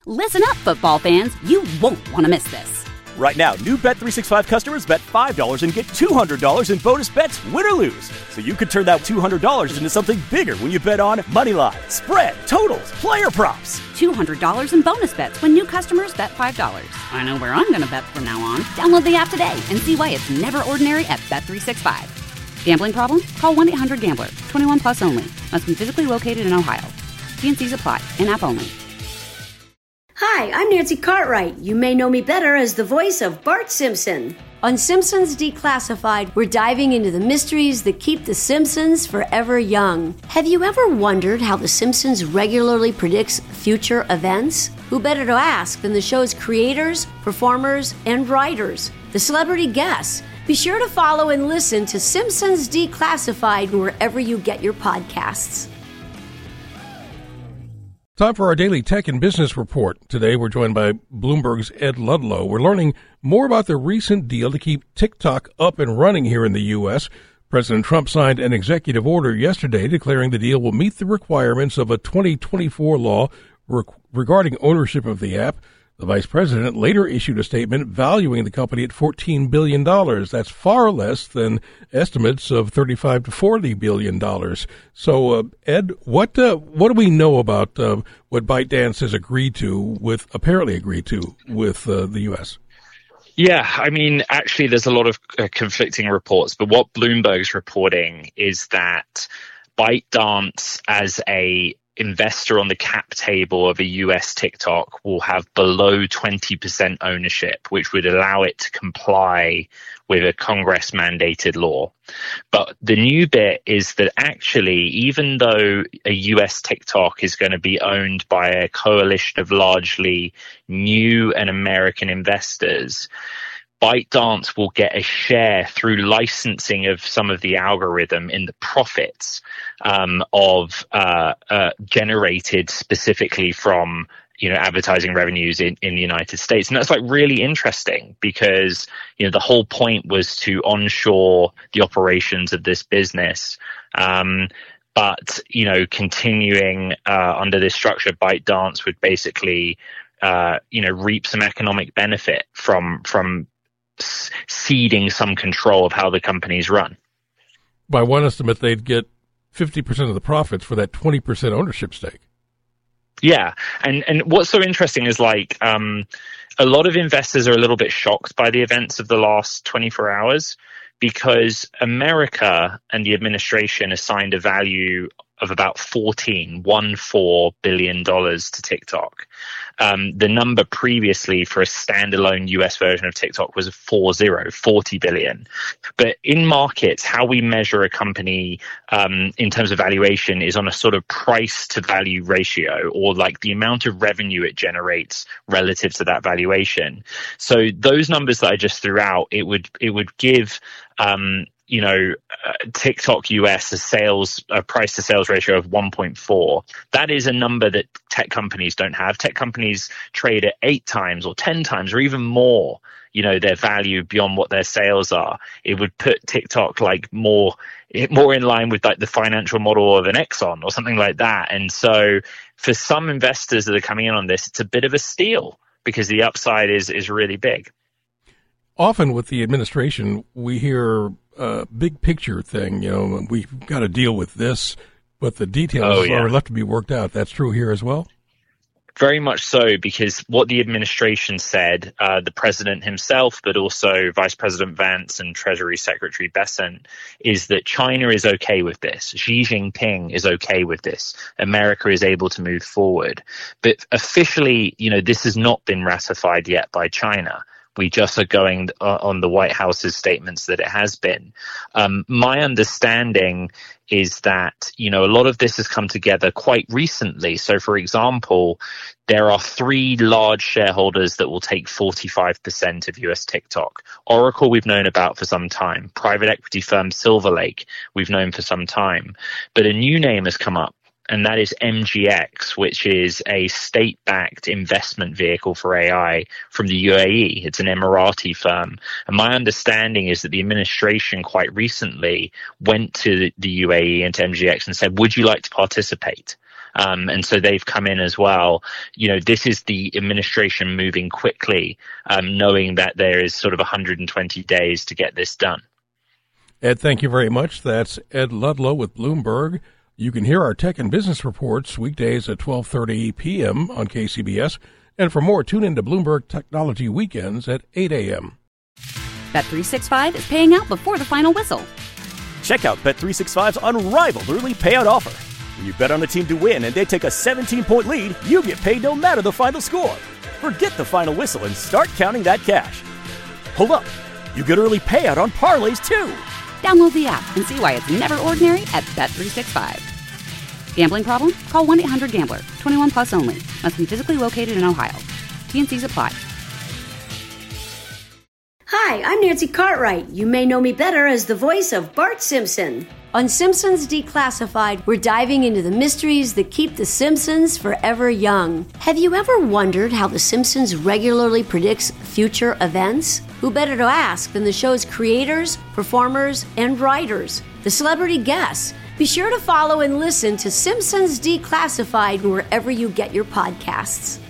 Listen up, football fans. You won't want to miss this. Right now, new Bet365 customers bet $5 and get $200 in bonus bets, win or lose. So you could turn that $200 into something bigger when you bet on money line, spread, totals, player props. $200 in bonus bets when new customers bet $5. I know where I'm going to bet from now on. Download the app today and see why it's never ordinary at Bet365. Gambling problem? Call 1-800-GAMBLER. 21 plus only. Must be physically located in Ohio. T&Cs apply. In-app only. Hi, I'm Nancy Cartwright. You may know me better as the voice of Bart Simpson. On Simpsons Declassified, we're diving into the mysteries that keep the Simpsons forever young. Have you ever wondered how the Simpsons regularly predicts future events? Who better to ask than the show's creators, performers, and writers, the celebrity guests? Be sure to follow and listen to Simpsons Declassified wherever you get your podcasts. Time for our daily tech and business report. Today we're joined by Bloomberg's Ed Ludlow. We're learning more about the recent deal to keep TikTok up and running here in the U.S. President Trump signed an executive order yesterday declaring the deal will meet the requirements of a 2024 law regarding ownership of the app. The vice president later issued a statement valuing the company at $14 billion. That's far less than estimates of $35 to $40 billion. So, Ed, what do we know about what ByteDance has apparently agreed to with the U.S.? Yeah, I mean, actually, there's a lot of conflicting reports, but what Bloomberg's reporting is that ByteDance, as a investor on the cap table of a US TikTok, will have below 20% ownership, which would allow it to comply with a Congress mandated law. But the new bit is that actually, even though a US TikTok is going to be owned by a coalition of largely new and American investors, ByteDance will get a share through licensing of some of the algorithm in the profits generated specifically from advertising revenues in the United States. And that's like really interesting because the whole point was to onshore the operations of this business. But continuing under this structure, ByteDance would basically reap some economic benefit from ceding some control of how the companies run. By one estimate, they'd get 50% of the profits for that 20% ownership stake. Yeah. And what's so interesting is a lot of investors are a little bit shocked by the events of the last 24 hours because America and the administration assigned a value of about $14 billion to TikTok. The number previously for a standalone US version of TikTok was 40 billion. But in markets, how we measure a company in terms of valuation is on a sort of price to value ratio, or like the amount of revenue it generates relative to that valuation. So those numbers that I just threw out, it would give TikTok US a price to sales ratio of 1.4. That is a number that tech companies don't have. Tech companies trade at 8 times or 10 times or even more, their value beyond what their sales are. It would put TikTok more in line with the financial model of an Exxon or something like that. And so for some investors that are coming in on this, it's a bit of a steal because the upside is really big. Often with the administration, we hear big picture thing, we've got to deal with this, but the details are left to be worked out. That's true here as well? Very much so, because what the administration said, the president himself, but also Vice President Vance and Treasury Secretary Bessent, is that China is okay with this. Xi Jinping is okay with this. America is able to move forward. But officially, this has not been ratified yet by China. We just are going on the White House's statements that it has been. My understanding is that, a lot of this has come together quite recently. So, for example, there are 3 large shareholders that will take 45% of US TikTok. Oracle, we've known about for some time. Private equity firm Silver Lake, we've known for some time. But a new name has come up, and that is MGX, which is a state-backed investment vehicle for AI from the UAE. It's an Emirati firm. And my understanding is that the administration quite recently went to the UAE and to MGX and said, would you like to participate? And so they've come in as well. This is the administration moving quickly, knowing that there is sort of 120 days to get this done. Ed, thank you very much. That's Ed Ludlow with Bloomberg. You can hear our Tech and Business Reports weekdays at 12:30 p.m. on KCBS. And for more, tune in to Bloomberg Technology Weekends at 8 a.m. Bet365 is paying out before the final whistle. Check out Bet365's unrivaled early payout offer. When you bet on a team to win and they take a 17-point lead, you get paid no matter the final score. Forget the final whistle and start counting that cash. Hold up. You get early payout on parlays, too. Download the app and see why it's never ordinary at Bet365. Gambling problem? Call 1-800-GAMBLER. 21 plus only. Must be physically located in Ohio. T&Cs apply. Hi, I'm Nancy Cartwright. You may know me better as the voice of Bart Simpson. On Simpsons Declassified, we're diving into the mysteries that keep the Simpsons forever young. Have you ever wondered how the Simpsons regularly predicts future events? Who better to ask than the show's creators, performers, and writers, the celebrity guests? Be sure to follow and listen to Simpsons Declassified wherever you get your podcasts.